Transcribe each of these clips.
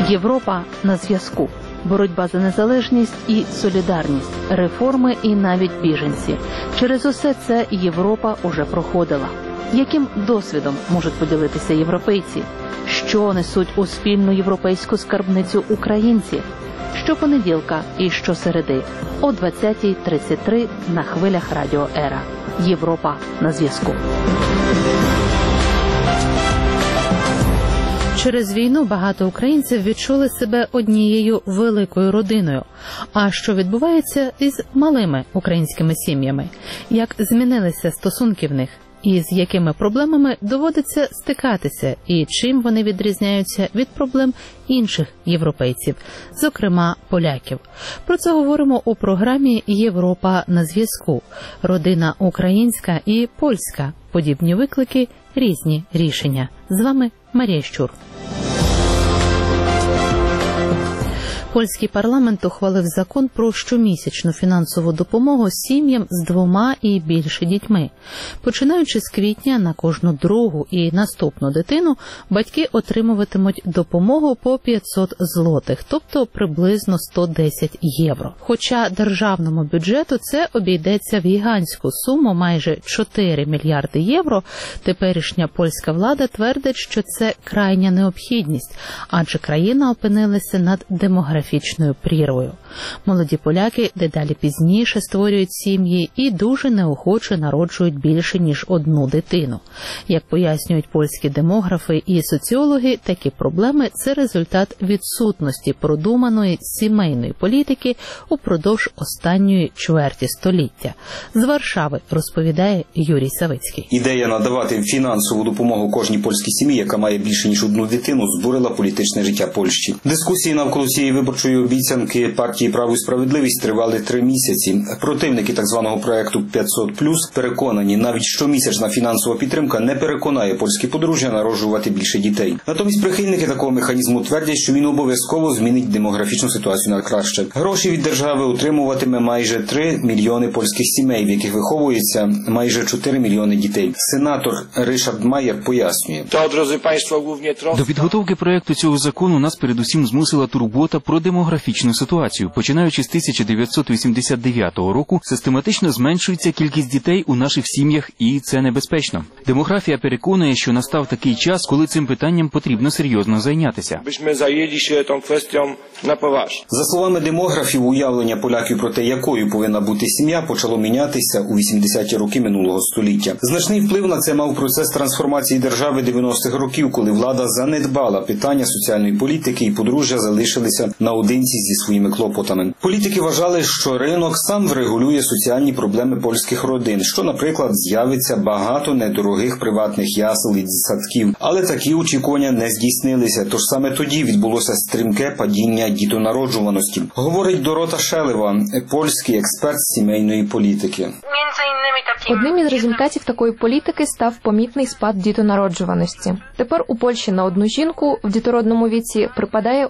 Європа на зв'язку. Боротьба за незалежність і солідарність, реформи і навіть біженці. Через усе це Європа уже проходила. Яким досвідом можуть поділитися європейці? Що несуть у спільну європейську скарбницю українці? Щопонеділка і щосереди о 20:33 на хвилях Радіо Ера. Європа на зв'язку. Через війну багато українців відчули себе однією великою родиною. А що відбувається із малими українськими сім'ями? Як змінилися стосунки в них? І з якими проблемами доводиться стикатися? І чим вони відрізняються від проблем інших європейців, зокрема поляків? Про це говоримо у програмі «Європа на зв'язку». Родина українська і польська. Подібні виклики, різні рішення. З вами Марія Щур. Польський парламент ухвалив закон про щомісячну фінансову допомогу сім'ям з 2 і більше дітьми. Починаючи з квітня, на кожну другу і наступну дитину батьки отримуватимуть допомогу по 500 злотих, тобто приблизно 110 євро. Хоча державному бюджету це обійдеться в гігантську суму майже 4 мільярди євро, теперішня польська влада твердить, що це крайня необхідність, адже країна опинилася над демографічною прірвою. Молоді поляки дедалі пізніше створюють сім'ї і дуже неохоче народжують більше, ніж одну дитину. Як пояснюють польські демографи і соціологи, такі проблеми – це результат відсутності продуманої сімейної політики упродовж останньої чверті століття. З Варшави розповідає Юрій Савицький. Ідея надавати фінансову допомогу кожній польській сім'ї, яка має більше, ніж одну дитину, збурила політичне життя Польщі. Дискусії навколо цієї виборчої обіцянки партії «Право і справедливість» тривали 3 місяці. Противники так званого проекту 500+, переконані, навіть щомісячна фінансова підтримка не переконає польські подружжя народжувати більше дітей. Натомість прихильники такого механізму твердять, що він обов'язково змінить демографічну ситуацію на краще. Гроші від держави отримуватиме майже 3 мільйони польських сімей, в яких виховується майже 4 мільйони дітей. Сенатор Ришард Маєр пояснює. До підготовки проекту цього закону нас передусім змусила турбота про демографічну ситуацію. Починаючи з 1989 року, систематично зменшується кількість дітей у наших сім'ях, і це небезпечно. Демографія переконує, що настав такий час, коли цим питанням потрібно серйозно зайнятися. За словами демографів, уявлення поляків про те, якою повинна бути сім'я, почало мінятися у 80-ті роки минулого століття. Значний вплив на це мав процес трансформації держави 90-х років, коли влада занедбала питання соціальної політики і подружжя залишилися наодинці зі своїми клопотами. Політики вважали, що ринок сам врегулює соціальні проблеми польських родин, що, наприклад, з'явиться багато недорогих приватних ясел і садків. Але такі очікування не здійснилися, тож саме тоді відбулося стрімке падіння дітонароджуваності. Говорить Дорота Шелева, польський експерт з сімейної політики. Одним із результатів такої політики став помітний спад дітонароджуваності. Тепер у Польщі на одну жінку в дітородному віці припадає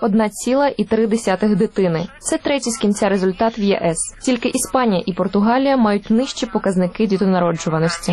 1,3 дитини. Це третій з кінця результат в ЄС. Тільки Іспанія і Португалія мають нижчі показники дітонароджуваності.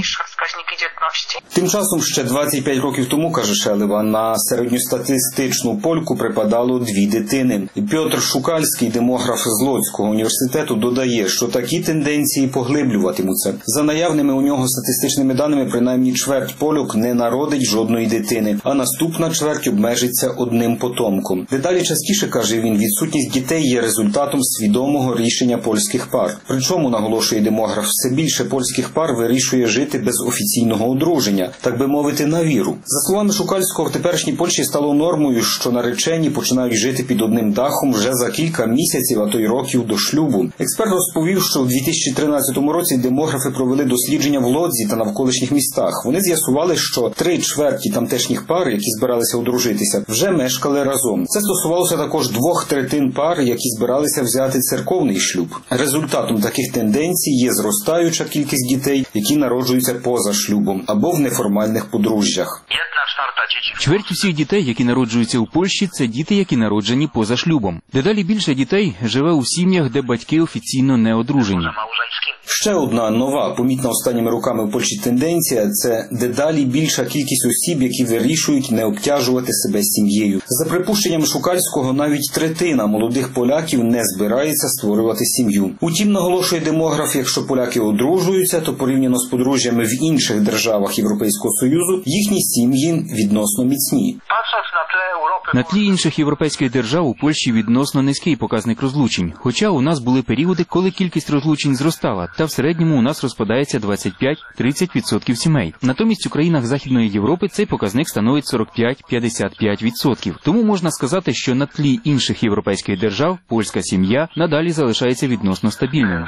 Тим часом ще 25 років тому, каже Шелева, на середньостатистичну польку припадало 2 дитини. Пьотр Шукальський, демограф з Лодзького університету, додає, що такі тенденції поглиблюватимуться. За наявними у нього статистичними даними, принаймні чверть поляк не народить жодної дитини, а наступна чверть обмежиться одним потомком. Дедалі частіше, каже він, відсутність дітей є результатом свідомого рішення польських пар. Причому, наголошує демограф, все більше польських пар вирішує жити без офіційного одруження, так би мовити, на віру. За словами Шукальського, в теперішній Польщі стало нормою, що наречені починають жити під одним дахом вже за кілька місяців, а то й років до шлюбу. Експерт розповів, що у 2013 році демографи провели дослідження в Лодзі та навколишніх містах. Вони з'ясували, що 3/4 тамтешніх пар, які збиралися одружитися, вже мешкали разом. Це стосувалося також 2/3 пар, які збиралися взяти церковний шлюб. Результатом таких тенденцій є зростаюча кількість дітей, які народжуються поза шлюбом або в неформальних подружжях. Чверть усіх дітей, які народжуються у Польщі, це діти, які народжені поза шлюбом. Дедалі більше дітей живе у сім'ях, де батьки офіційно не одружені. Ще одна нова, помітна останніми роками в Польщі тенденція – це дедалі більша кількість осіб, які вирішують не обтяжувати себе сім'єю. За припущенням Шукальського, навіть третина молодих поляків не збирається створювати сім'ю. Утім, наголошує демограф, якщо поляки одружуються, то порівняно з подружжями в інших державах Європейського Союзу, їхні сім'ї відносно міцні. На тлі інших європейських держав у Польщі відносно низький показник розлучень. Хоча у нас були періоди, коли кількість розлучень зростала, та в середньому у нас розпадається 25-30% сімей. Натомість у країнах Західної Європи цей показник становить 45-55%. Тому можна сказати, що на тлі інших європейських держав польська сім'я надалі залишається відносно стабільною.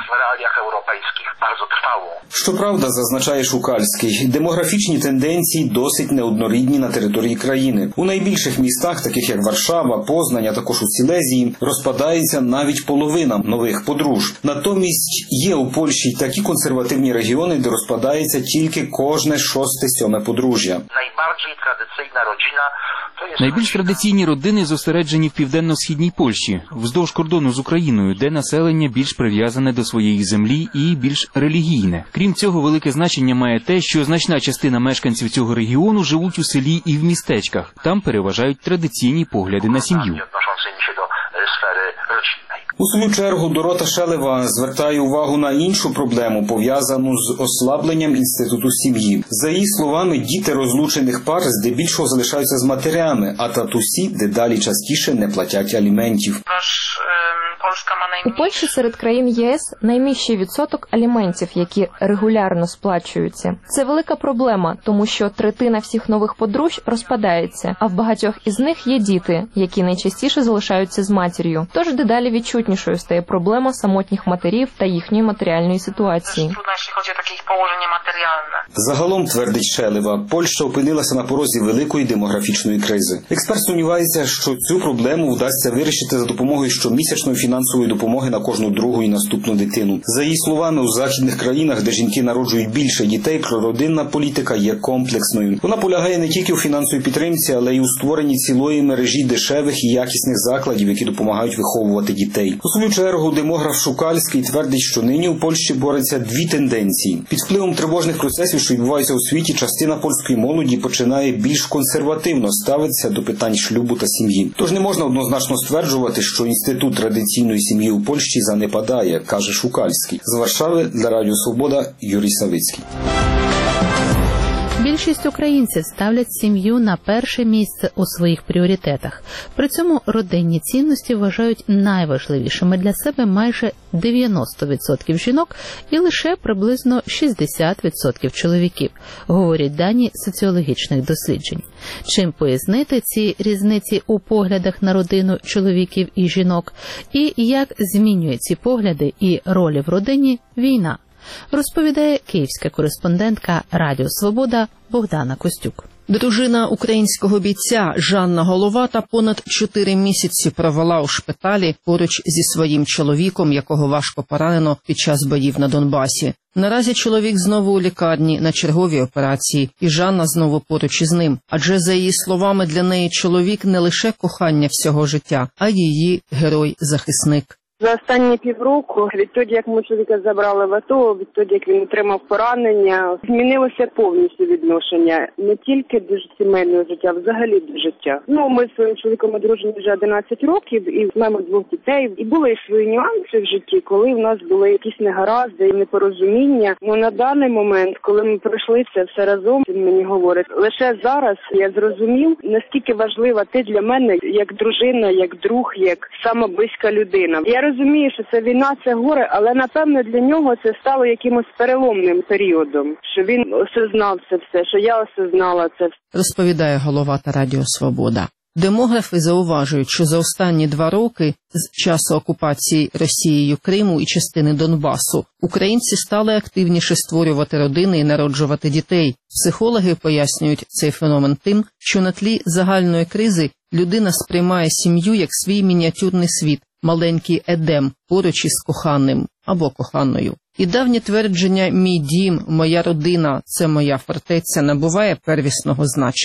Щоправда, зазначає Шукальський, демографічні тенденції досить неоднорідні на території країни. У найбільших містах, таких як Варшава, Познань, а також у Сілезії, розпадається навіть половина нових подружжь. Натомість є у Польщі й такі консервативні регіони, де розпадається тільки кожне 6-7 подружжя. Найбільш традиційні родини зосереджені в південно-східній Польщі, вздовж кордону з Україною, де населення більш прив'язане до своєї землі і більш релігійне. Крім цього, велике значення має те, що значна частина мешканців цього регіону живуть у селі і в містечках. Там переважають традиційні погляди на сім'ю. У свою чергу Дорота Шелева звертає увагу на іншу проблему, пов'язану з ослабленням інституту сім'ї. За її словами, діти розлучених пар здебільшого залишаються з матерями, а татусі дедалі частіше не платять аліментів. У Польщі серед країн ЄС найнижчий відсоток аліментів, які регулярно сплачуються. Це велика проблема, тому що третина всіх нових подружжя розпадається, а в багатьох із них є діти, які найчастіше залишаються з матір'ю. Тож дедалі відчутнішою стає проблема самотніх матерів та їхньої матеріальної ситуації. Загалом, твердить Шелева, Польща опинилася на порозі великої демографічної кризи. Експерт сумнівається, що цю проблему вдасться вирішити за допомогою щомісячної фінансової допомоги на кожну другу і наступну дитину. За її словами, у західних країнах, де жінки народжують більше дітей, прородинна політика є комплексною. Вона полягає не тільки у фінансовій підтримці, але й у створенні цілої мережі дешевих і якісних закладів, які допомагають виховувати дітей. У свою чергу, демограф Шукальський твердить, що нині у Польщі борються дві тенденції. Під впливом тривожних процесів, що відбуваються у світі, частина польської молоді починає більш консервативно ставитися до питань шлюбу та сім'ї. Тож не можна однозначно стверджувати, що інститут традиційної сім'ї у Польщі занепадає, каже Шукальський. З Варшави для Радіо Свобода Юрій Савицький. Більшість українців ставлять сім'ю на перше місце у своїх пріоритетах. При цьому родинні цінності вважають найважливішими для себе майже 90% жінок і лише приблизно 60% чоловіків, говорять дані соціологічних досліджень. Чим пояснити ці різниці у поглядах на родину чоловіків і жінок, і як змінює ці погляди і ролі в родині війна? Розповідає київська кореспондентка Радіо Свобода Богдана Костюк. Дружина українського бійця Жанна Головата понад 4 місяці провела у шпиталі поруч зі своїм чоловіком, якого важко поранено під час боїв на Донбасі. Наразі чоловік знову у лікарні на черговій операції, і Жанна знову поруч із ним. Адже, за її словами, для неї чоловік не лише кохання всього життя, а її герой-захисник. За останні півроку, відтоді, як мого чоловіка забрали в АТО, відтоді, як він отримав поранення, змінилося повністю відношення не тільки до сімейного життя, а взагалі до життя. Ми з своїм чоловіком одружені вже 11 років і маємо 2 дітей. І були і свої нюанси в житті, коли в нас були якісь негаразди і непорозуміння. На даний момент, коли ми пройшли це все разом, він мені говорить, лише зараз я зрозумів, наскільки важлива ти для мене як дружина, як друг, як сама близька людина. Я розумію, що це війна, це горе, але, напевно, для нього це стало якимось переломним періодом, що він осознав це все, що я осознала це все. Розповідає Головата Радіо Свобода. Демографи зауважують, що за останні 2 роки з часу окупації Росією Криму і частини Донбасу українці стали активніше створювати родини і народжувати дітей. Психологи пояснюють цей феномен тим, що на тлі загальної кризи людина сприймає сім'ю як свій мініатюрний світ, маленький едем поруч із коханим або коханою. І давнє твердження «мій дім, моя родина – це моя фортеця» набуває первісного значення.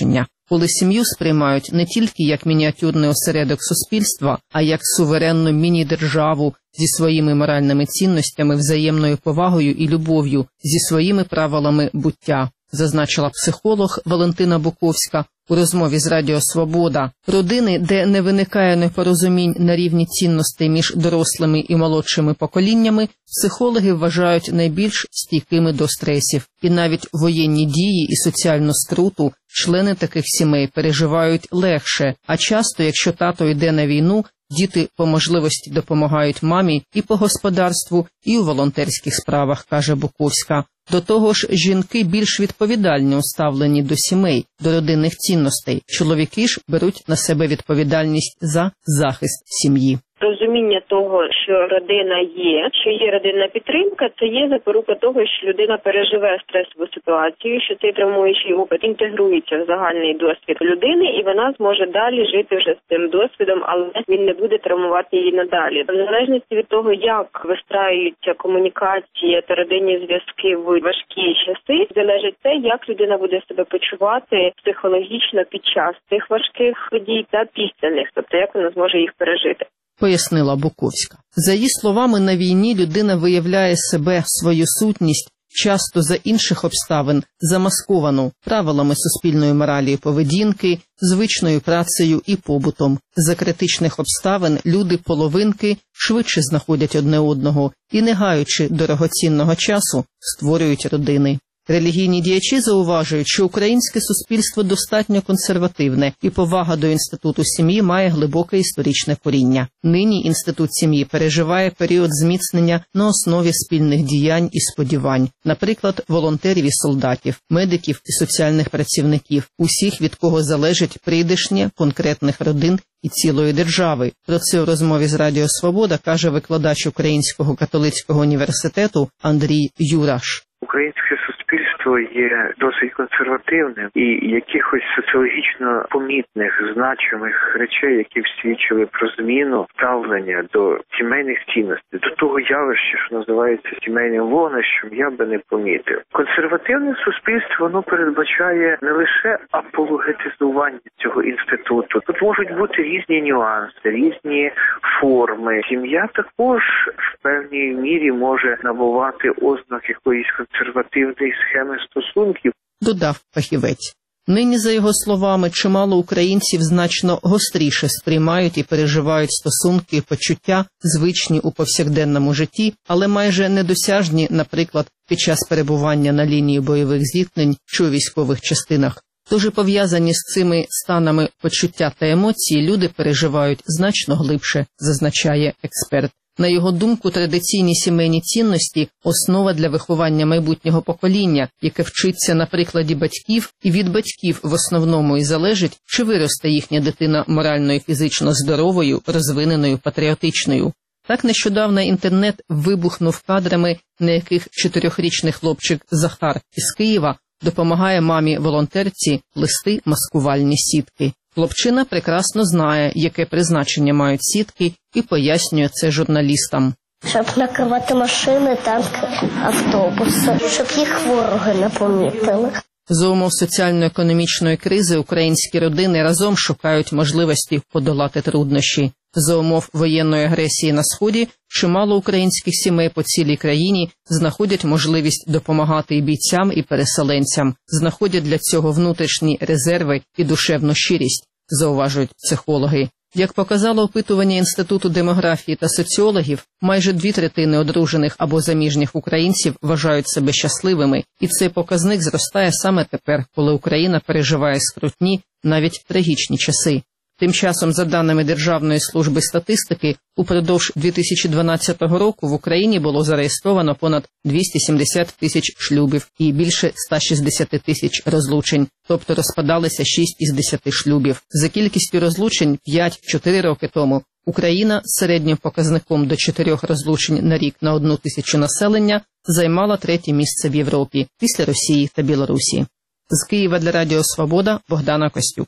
коли сім'ю сприймають не тільки як мініатюрний осередок суспільства, а як суверенну міні-державу зі своїми моральними цінностями, взаємною повагою і любов'ю, зі своїми правилами буття, зазначила психолог Валентина Буковська у розмові з Радіо Свобода. Родини, де не виникає непорозумінь на рівні цінностей між дорослими і молодшими поколіннями, психологи вважають найбільш стійкими до стресів. І навіть воєнні дії і соціальну скруту члени таких сімей переживають легше, а часто, якщо тато йде на війну, діти по можливості допомагають мамі і по господарству, і у волонтерських справах, каже Буковська. До того ж, жінки більш відповідальні у ставленні до сімей, до родинних цінностей. Чоловіки ж беруть на себе відповідальність за захист сім'ї. Розуміння того, що родина є, що є родинна підтримка, це є запорука того, що людина переживе стресову ситуацію, що цей травмуючий опит інтегрується в загальний досвід людини, і вона зможе далі жити вже з цим досвідом, але він не буде травмувати її надалі. В залежності від того, як вистраюються комунікації та родинні зв'язки в важкі часи, залежить те, як людина буде себе почувати психологічно під час цих важких подій та після них, тобто як вона зможе їх пережити. Пояснила Буковська. За її словами, на війні людина виявляє себе, свою сутність, часто за інших обставин, замасковану правилами суспільної моралі і поведінки, звичною працею і побутом. За критичних обставин люди-половинки швидше знаходять одне одного і, не гаючи дорогоцінного часу, створюють родини. Релігійні діячі зауважують, що українське суспільство достатньо консервативне і повага до інституту сім'ї має глибоке історичне коріння. Нині інститут сім'ї переживає період зміцнення на основі спільних діянь і сподівань, наприклад, волонтерів і солдатів, медиків і соціальних працівників, усіх, від кого залежить прийдешнє конкретних родин і цілої держави. Про це у розмові з Радіо Свобода каже викладач Українського католицького університету Андрій Юраш. Українське суспільство є досить консервативним, і якихось соціологічно помітних, значимих речей, які б свідчили про зміну ставлення до сімейних цінностей, до того явища, що називається сімейним вогнищем, я би не помітив. Консервативне суспільство, воно передбачає не лише апологетизування цього інституту. Тут можуть бути різні нюанси, різні форми. Сім'я також в певній мірі може набувати ознак якоїсь консервативної схеми стосунків, додав фахівець. Нині, за його словами, чимало українців значно гостріше сприймають і переживають стосунки і почуття, звичні у повсякденному житті, але майже недосяжні, наприклад, під час перебування на лінії бойових зіткнень чи у військових частинах. Тож і пов'язані з цими станами почуття та емоції люди переживають значно глибше, зазначає експерт. На його думку, традиційні сімейні цінності – основа для виховання майбутнього покоління, яке вчиться на прикладі батьків, і від батьків в основному і залежить, чи виросте їхня дитина морально і фізично здоровою, розвиненою, патріотичною. Так нещодавно інтернет вибухнув кадрами, на яких 4-річний хлопчик Захар із Києва допомагає мамі-волонтерці плести маскувальні сітки. Хлопчина прекрасно знає, яке призначення мають сітки, і пояснює це журналістам. Щоб накривати машини, танки, автобуси, щоб їх вороги не помітили. За умов соціально-економічної кризи українські родини разом шукають можливості подолати труднощі. За умов воєнної агресії на Сході чимало українських сімей по цілій країні знаходять можливість допомагати і бійцям, і переселенцям, знаходять для цього внутрішні резерви і душевну щирість, зауважують психологи. Як показало опитування Інституту демографії та соціологів, майже 2/3 одружених або заміжніх українців вважають себе щасливими, і цей показник зростає саме тепер, коли Україна переживає скрутні, навіть трагічні часи. Тим часом, за даними Державної служби статистики, упродовж 2012 року в Україні було зареєстровано понад 270 тисяч шлюбів і більше 160 тисяч розлучень, тобто розпадалися 6 із 10 шлюбів. За кількістю розлучень 5-4 роки тому Україна з середнім показником до 4 розлучень на рік на 1 тисячу населення займала 3-е місце в Європі після Росії та Білорусі. З Києва для Радіо Свобода Богдана Костюк.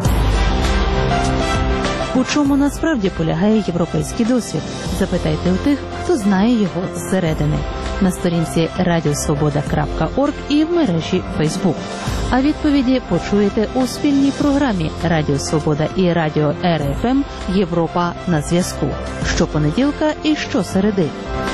У чому насправді полягає європейський досвід? Запитайте у тих, хто знає його зсередини. на сторінці radiosvoboda.org і в мережі Facebook. А відповіді почуєте у спільній програмі Радіо Свобода і Радіо РФМ «Європа на зв'язку» щопонеділка і щосереди.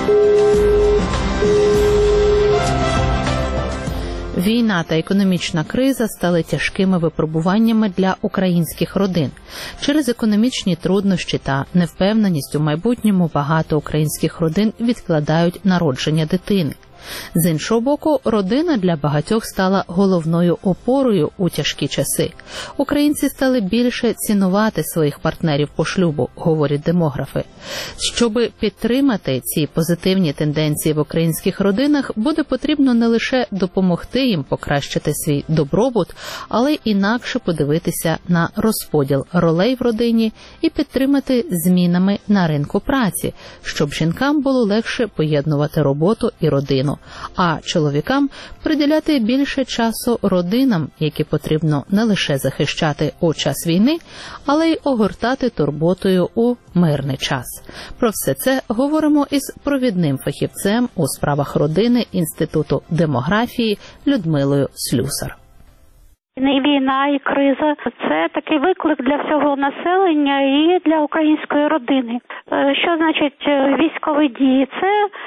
Війна та економічна криза стали тяжкими випробуваннями для українських родин. Через економічні труднощі та невпевненість у майбутньому багато українських родин відкладають народження дитини. З іншого боку, родина для багатьох стала головною опорою у тяжкі часи. Українці стали більше цінувати своїх партнерів по шлюбу, говорять демографи. Щоби підтримати ці позитивні тенденції в українських родинах, буде потрібно не лише допомогти їм покращити свій добробут, але й інакше подивитися на розподіл ролей в родині і підтримати змінами на ринку праці, щоб жінкам було легше поєднувати роботу і родину, а чоловікам приділяти більше часу родинам, які потрібно не лише захищати у час війни, але й огортати турботою у мирний час. Про все це говоримо із провідним фахівцем у справах родини Інституту демографії Людмилою Слюсар. І війна, і криза – це такий виклик для всього населення і для української родини. Що значить військові дії? Це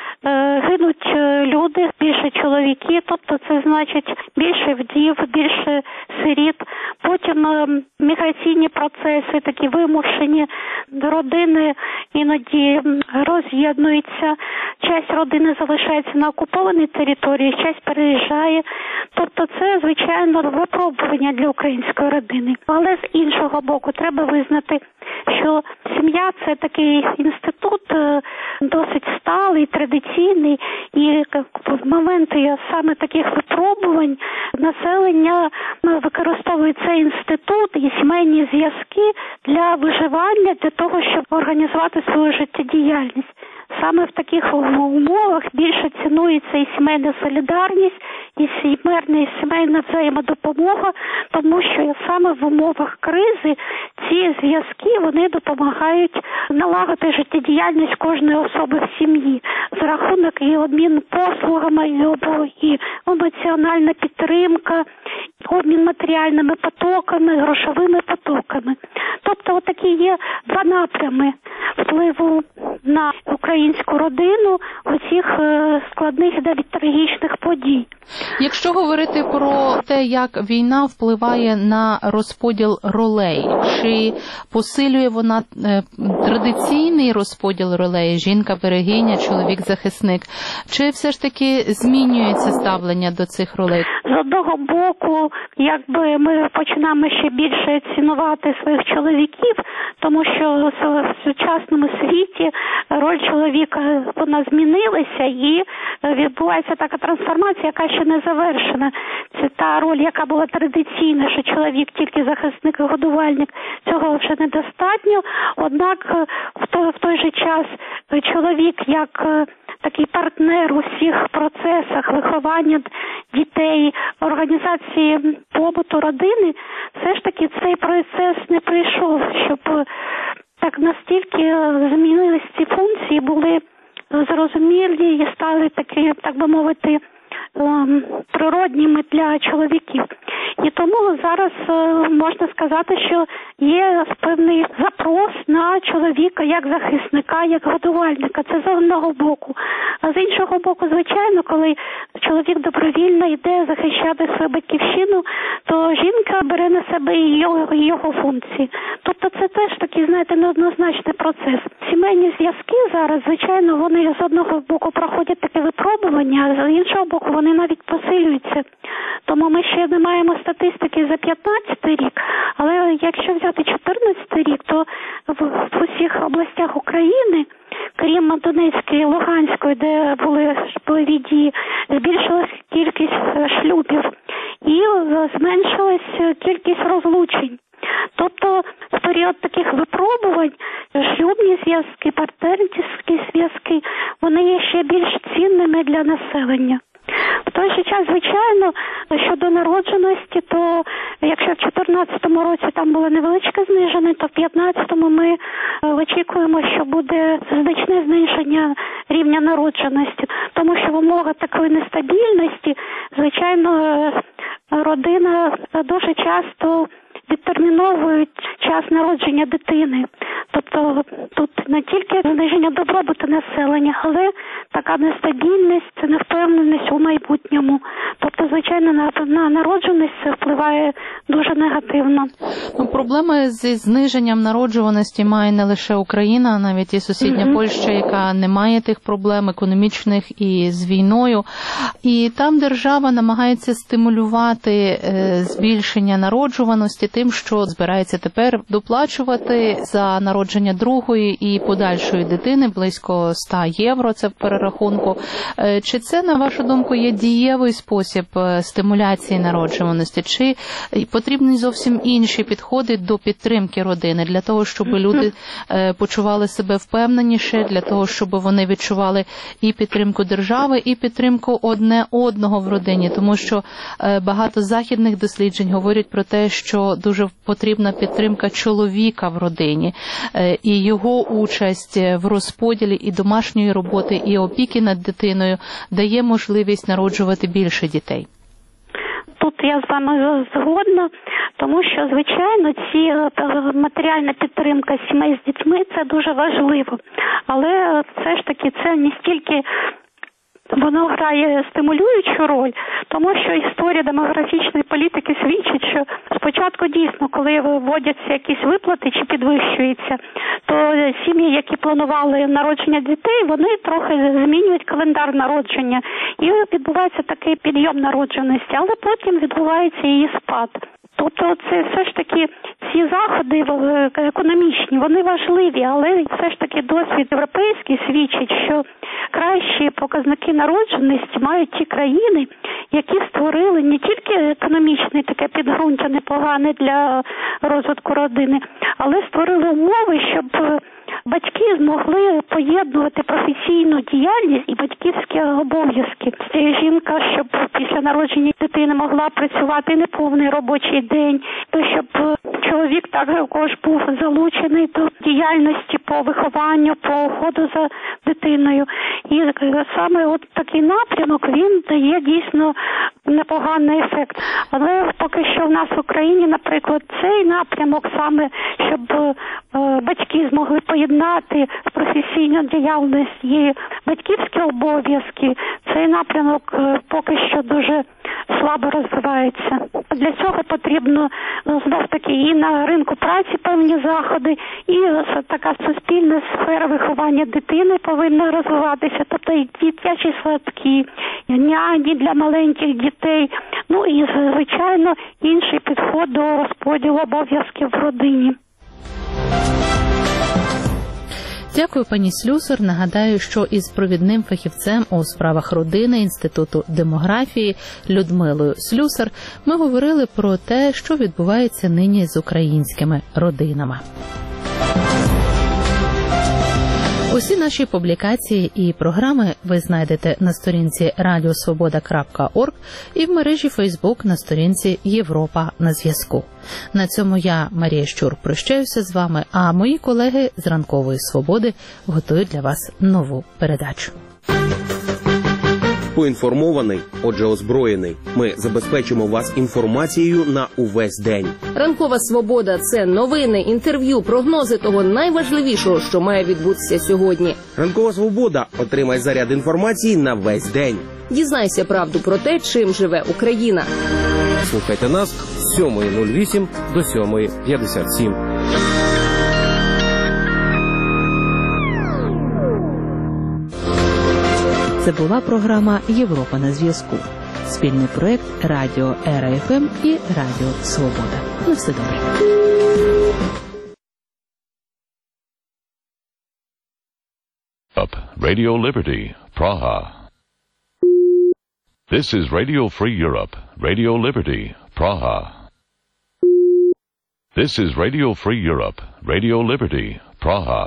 гинуть люди, більше чоловіків, тобто це значить більше вдів, більше сиріт. Потім міграційні процеси, такі вимушені, родини іноді роз'єднуються, часть родини залишається на окупованій території, часть переїжджає. Тобто це, звичайно, випробування для української родини. Але з іншого боку, треба визнати, що сім'я – це такий інститут досить сталий, традиційний, і в моменти саме таких випробувань населення використовує цей інститут і сімейні зв'язки для виживання, для того, щоб організувати свою життєдіяльність. Саме в таких умовах більше цінується і сімейна солідарність, і сімейна взаємодопомога, тому що саме в умовах кризи ці зв'язки, вони допомагають налагодити життєдіяльність кожної особи в сім'ї за рахунок і обмін послугами, і емоціональна підтримка, обмін матеріальними потоками, грошовими потоками. Тобто такі є два напрями впливу на українську родину у цих складних і навіть трагічних подій. Якщо говорити про те, як війна впливає на розподіл ролей, чи посилює вона традиційний розподіл ролей, жінка-берегиня, чоловік-захисник, чи все ж таки змінюється ставлення до цих ролей? З одного боку, якби ми починаємо ще більше цінувати своїх чоловіків, тому що в сучасному світі роль чоловіка, вона змінилася і відбувається така трансформація, яка ще не завершена. Це та роль, яка була традиційна, що чоловік тільки захисник і годувальник, цього вже недостатньо. Однак в той же час чоловік як такий партнер у всіх процесах виховання дітей, організації побуту родини, все ж таки цей процес не прийшов, щоб так настільки змінились ці функції, були зрозумілі і стали такі, так би мовити, природніми для чоловіків. І тому зараз можна сказати, що є певний запрос на чоловіка як захисника, як годувальника. Це з одного боку. А з іншого боку, звичайно, коли чоловік добровільно йде захищати свою батьківщину, то жінка бере на себе і його функції. Тобто це теж такий, знаєте, неоднозначний процес. Сімейні зв'язки зараз, звичайно, вони з одного боку проходять таке випробування, а з іншого боку вони навіть посилюються. Тому ми ще не маємо статистики за 15 рік, але якщо взяти 14 рік, то в усіх областях України, крім Донецької і Луганської, де були бойові дії, збільшилась кількість шлюбів і зменшилась кількість розлучень. Тобто в період таких випробувань шлюбні зв'язки, партнерські зв'язки, вони є ще більш цінними для населення. В той же час, звичайно, щодо народженості, то якщо в 2014 році там було невеличке зниження, то в 2015 ми очікуємо, що буде значне зниження рівня народженості. тому що в умовах такої нестабільності, звичайно, родина дуже часто відтерміновують час народження дитини. Тобто тут не тільки зниження добробуту населення, але така нестабільність, це невпевненість у майбутньому. Тобто, звичайно, на народжуваність це впливає дуже негативно. Проблеми зі зниженням народжуваності має не лише Україна, а навіть і сусідня Польща, яка не має тих проблем економічних і з війною. І там держава намагається стимулювати збільшення народжуваності тим, що збирається тепер доплачувати за народження другої і подальшої дитини близько 100 євро, це в перерахунку. Чи це, на вашу думку, є дієвий спосіб стимуляції народжуваності? Чи потрібні зовсім інші підходи до підтримки родини, для того, щоб люди почували себе впевненіше, для того, щоб вони відчували і підтримку держави, і підтримку одне одного в родині? Тому що багато західних досліджень говорять про те, що дуже потрібна підтримка чоловіка в родині, і його участь в розподілі і домашньої роботи, і опіки над дитиною дає можливість народжувати більше дітей. Тут я з вами згодна, тому що, звичайно, матеріальна підтримка сімей з дітьми – це дуже важливо. Але все ж таки це не стільки воно грає стимулюючу роль, тому що історія демографічної політики свідчить, що спочатку дійсно, коли вводяться якісь виплати чи підвищуються, то сім'ї, які планували народження дітей, вони трохи змінюють календар народження. І відбувається такий підйом народженості, але потім відбувається її спад. Тобто це все ж таки ці заходи економічні, вони важливі, але все ж таки досвід європейський свідчить, що кращі показники народженості мають ті країни, які створили не тільки економічне таке підґрунтя непогане для розвитку родини, але створили умови, щоб батьки змогли поєднувати професійну діяльність і батьківські обов'язки. Жінка, щоб після народження дитини могла працювати неповний робочий день, щоб чоловік також був залучений до діяльності по вихованню, по уходу за дитиною. І саме от такий напрямок, він дає дійсно непоганий ефект. Але поки що в нас в Україні, наприклад, цей напрямок саме, щоб батьки змогли поєднати професійну діяльність і батьківські обов'язки, цей напрямок поки що дуже слабо розвивається. Для цього потрібно знов-таки і на ринку праці певні заходи, і така суспільна сфера виховання дитини повинна розвиватися, тобто і дитячі садки, і няні для маленьких дітей, ну і, звичайно, інший підход до розподілу обов'язків в родині. Дякую, пані Слюсар. Нагадаю, що із провідним фахівцем у справах родини Інституту демографії Людмилою Слюсар ми говорили про те, що відбувається нині з українськими родинами. Усі наші публікації і програми ви знайдете на сторінці radiosvoboda.org і в мережі Facebook на сторінці Європа на зв'язку. На цьому я, Марія Щур, прощаюся з вами, а мої колеги з Ранкової Свободи готують для вас нову передачу. Поінформований, отже озброєний. Ми забезпечимо вас інформацією на увесь день. Ранкова Свобода – це новини, інтерв'ю, прогнози того найважливішого, що має відбутися сьогодні. Ранкова Свобода – отримай заряд інформації на весь день. Дізнайся правду про те, чим живе Україна. Слухайте нас з 7:08 до 7:57. Це була програма «Європа на зв'язку». Спільний проєкт Радіо РФМ і Радіо Свобода. На все добре. Radio Liberty, Praha. This is Radio Free Europe, Radio Liberty, Praha. This is Radio Free Europe, Radio Liberty, Praha.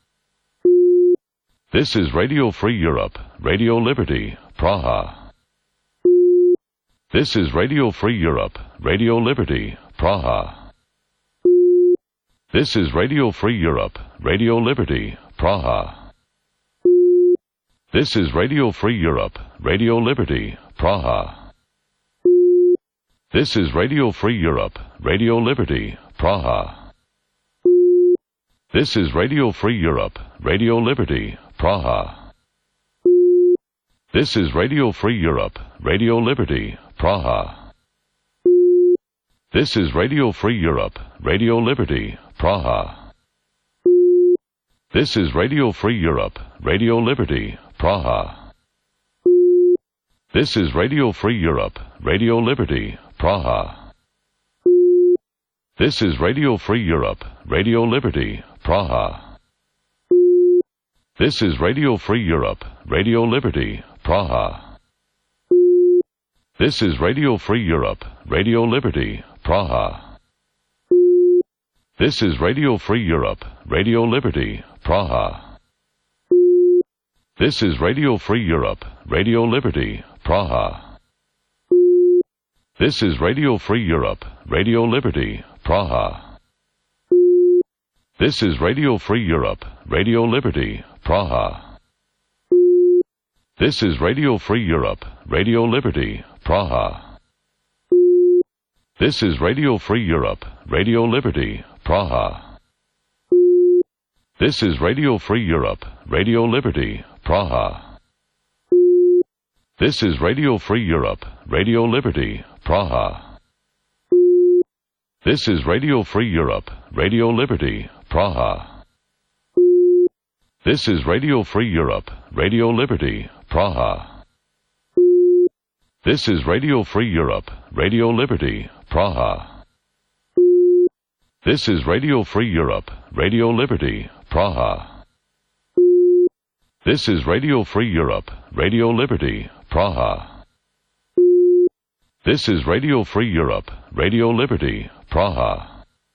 This is Radio Free Europe, Radio Liberty, Praha. This is Radio Free Europe, Radio Liberty, Praha. This is Radio Free Europe, Radio Liberty, Praha. This is Radio Free Europe, Radio Liberty, Praha. This is Radio Free Europe, Radio Liberty, Praha. This is Radio Free Europe, Radio Liberty, Praha. This is Radio Free Europe, Radio Liberty, Praha. This is Radio Free Europe, Radio Liberty, Praha. This is Radio Free Europe, Radio Liberty, Praha. This is Radio Free Europe, Radio Liberty, Praha. This is Radio Free Europe, Radio Liberty, Praha. This is Radio Free Europe, Radio Liberty, Praha. This is Radio Free Europe, Radio Liberty, Praha. This is Radio Free Europe, Radio Liberty, Praha. This is Radio Free Europe, Radio Liberty, Praha. This is Radio Free Europe, Radio Liberty, Praha. This is Radio Free Europe, Radio Liberty, Praha. This is Radio Free Europe, Radio Liberty, Praha. This is Radio Free Europe, Radio Liberty, Praha. This is Radio Free Europe, Radio Liberty, Praha. This is Radio Free Europe, Radio Liberty, Praha. This is Radio Free Europe, Radio Liberty, Praha. This is Radio Free Europe, Radio Liberty, Praha. This is Radio Free Europe, Radio Liberty, Praha. This is Radio Free Europe, Radio Liberty, Praha. This is Radio Free Europe, Radio Liberty, Praha. This is Radio Free Europe, Radio Liberty, Praha.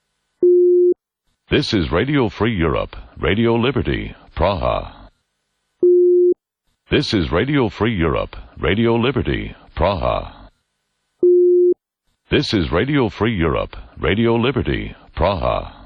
This is Radio Free Europe, Radio Liberty, Praha. This is Radio Free Europe, Radio Liberty, Praha. This is Radio Free Europe, Radio Liberty, Praha.